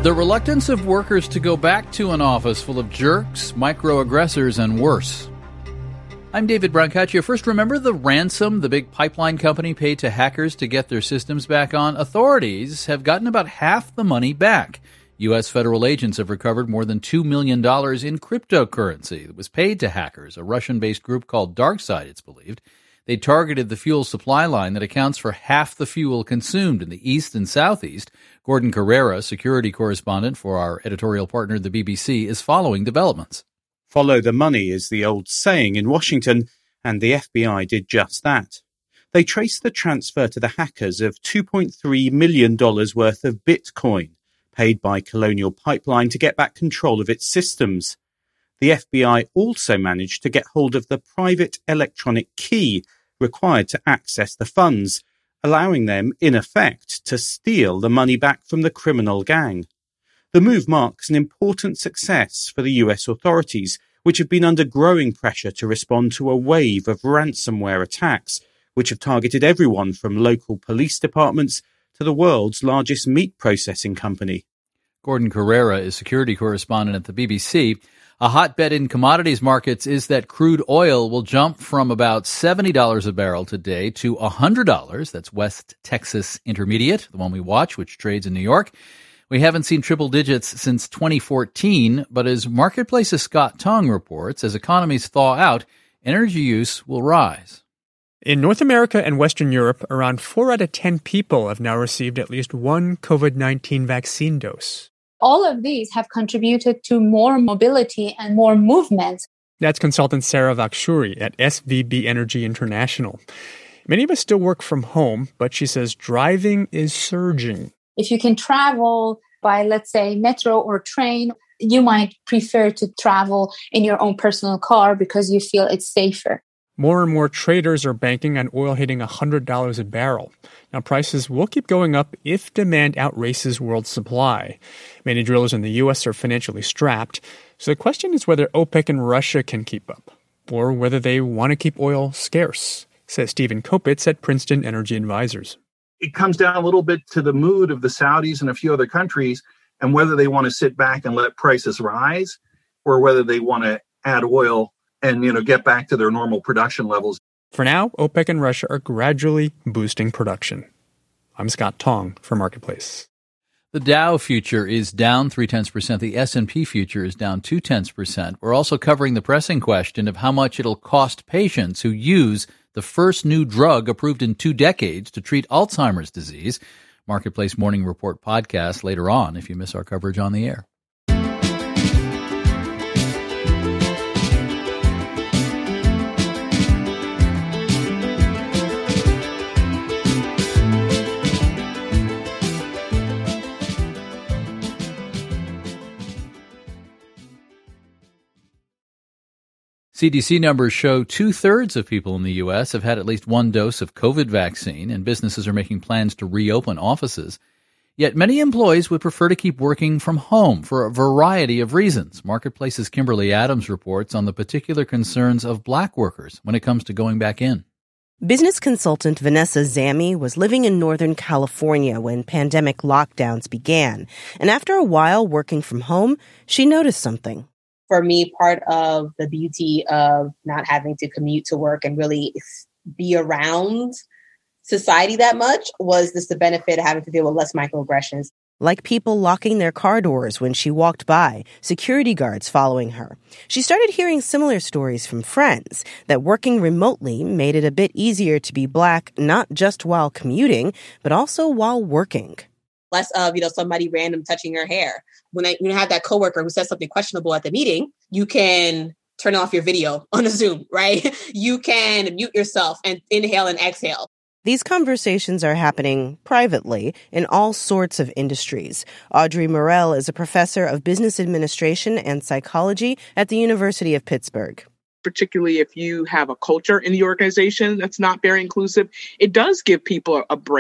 The reluctance of workers to go back to an office full of jerks, microaggressors, and worse. I'm David Brancaccio. First, remember the ransom the big pipeline company paid to hackers to get their systems back on? Authorities have gotten about half the money back. U.S. federal agents have recovered more than $2 million in cryptocurrency that was paid to hackers, a Russian-based group called DarkSide, it's believed. They targeted the fuel supply line that accounts for half the fuel consumed in the east and southeast. Gordon Carrera, security correspondent for our editorial partner, the BBC, is following developments. Follow the money is the old saying in Washington, and the FBI did just that. They traced the transfer to the hackers of $2.3 million worth of Bitcoin, paid by Colonial Pipeline to get back control of its systems. The FBI also managed to get hold of the private electronic key required to access the funds, allowing them, in effect, to steal the money back from the criminal gang. The move marks an important success for the US authorities, which have been under growing pressure to respond to a wave of ransomware attacks, which have targeted everyone from local police departments to the world's largest meat processing company. Gordon Carrera is security correspondent at the BBC. A hot bet in commodities markets is that crude oil will jump from about $70 a barrel today to $100. That's West Texas Intermediate, the one we watch, which trades in New York. We haven't seen triple digits since 2014, but as Marketplace's Scott Tong reports, as economies thaw out, energy use will rise. In North America and Western Europe, around 4 out of 10 people have now received at least one COVID-19 vaccine dose. All of these have contributed to more mobility and more movement. That's consultant Sarah Vakshuri at SVB Energy International. Many of us still work from home, but she says driving is surging. If you can travel by, let's say, metro or train, you might prefer to travel in your own personal car because you feel it's safer. More and more traders are banking on oil hitting $100 a barrel. Now, prices will keep going up if demand outraces world supply. Many drillers in the U.S. are financially strapped, so the question is whether OPEC and Russia can keep up, or whether they want to keep oil scarce, says Stephen Kopitz at Princeton Energy Advisors. It comes down a little bit to the mood of the Saudis and a few other countries and whether they want to sit back and let prices rise or whether they want to add oil and, get back to their normal production levels. For now, OPEC and Russia are gradually boosting production. I'm Scott Tong for Marketplace. The Dow future is down 0.3%. The S&P future is down 0.2%. We're also covering the pressing question of how much it'll cost patients who use the first new drug approved in 2 decades to treat Alzheimer's disease. Marketplace Morning Report podcast later on if you miss our coverage on the air. CDC numbers show 2/3 of people in the U.S. have had at least one dose of COVID vaccine, and businesses are making plans to reopen offices. Yet many employees would prefer to keep working from home for a variety of reasons. Marketplace's Kimberly Adams reports on the particular concerns of black workers when it comes to going back in. Business consultant Vanessa Zammi was living in Northern California when pandemic lockdowns began. And after a while working from home, she noticed something. For me, part of the beauty of not having to commute to work and really be around society that much was just the benefit of having to deal with less microaggressions. Like people locking their car doors when she walked by, security guards following her. She started hearing similar stories from friends that working remotely made it a bit easier to be black, not just while commuting, but also while working. Less of, somebody random touching your hair. When you have that coworker who says something questionable at the meeting, you can turn off your video on a Zoom, right? You can mute yourself and inhale and exhale. These conversations are happening privately in all sorts of industries. Audrey Morell is a professor of business administration and psychology at the University of Pittsburgh. Particularly if you have a culture in the organization that's not very inclusive, it does give people a break.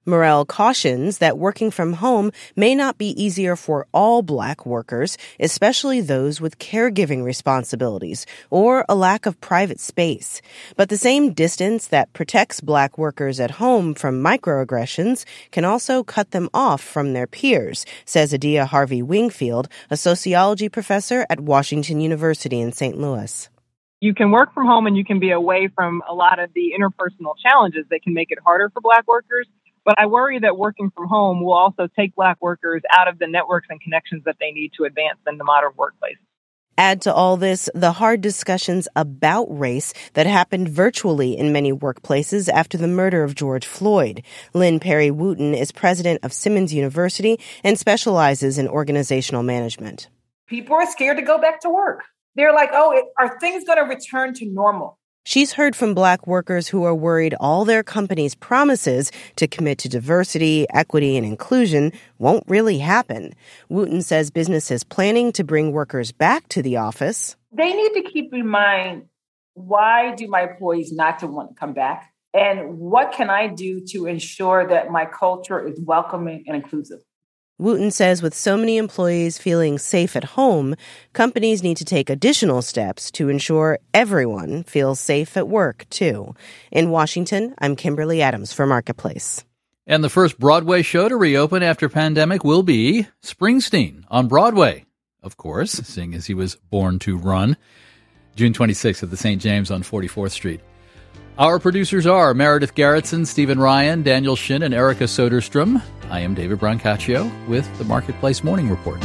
Morell cautions that working from home may not be easier for all Black workers, especially those with caregiving responsibilities or a lack of private space. But the same distance that protects Black workers at home from microaggressions can also cut them off from their peers, says Adia Harvey Wingfield, a sociology professor at Washington University in St. Louis. You can work from home and you can be away from a lot of the interpersonal challenges that can make it harder for Black workers. But I worry that working from home will also take Black workers out of the networks and connections that they need to advance in the modern workplace. Add to all this the hard discussions about race that happened virtually in many workplaces after the murder of George Floyd. Lynn Perry Wooten is president of Simmons University and specializes in organizational management. People are scared to go back to work. They're like, are things going to return to normal? She's heard from Black workers who are worried all their company's promises to commit to diversity, equity, and inclusion won't really happen. Wooten says businesses planning to bring workers back to the office. They need to keep in mind, why do my employees not to want to come back? And what can I do to ensure that my culture is welcoming and inclusive? Wooten says with so many employees feeling safe at home, companies need to take additional steps to ensure everyone feels safe at work, too. In Washington, I'm Kimberly Adams for Marketplace. And the first Broadway show to reopen after pandemic will be Springsteen on Broadway, of course, seeing as he was born to run. June 26th at the St. James on 44th Street. Our producers are Meredith Garrettson, Stephen Ryan, Daniel Shin, and Erica Soderstrom. I am David Brancaccio with the Marketplace Morning Report.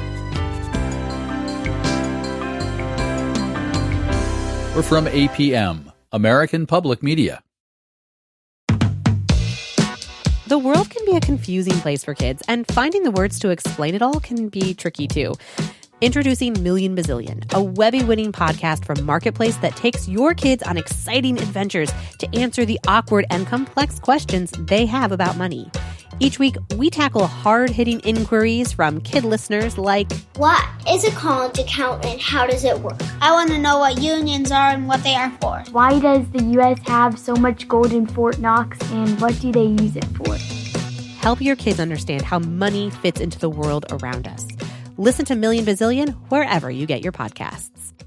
We're from APM, American Public Media. The world can be a confusing place for kids, and finding the words to explain it all can be tricky too. Introducing Million Bazillion, a Webby-winning podcast from Marketplace that takes your kids on exciting adventures to answer the awkward and complex questions they have about money. Each week, we tackle hard-hitting inquiries from kid listeners like, what is a college account and how does it work? I want to know what unions are and what they are for. Why does the U.S. have so much gold in Fort Knox, and what do they use it for? Help your kids understand how money fits into the world around us. Listen to Million Bazillion wherever you get your podcasts.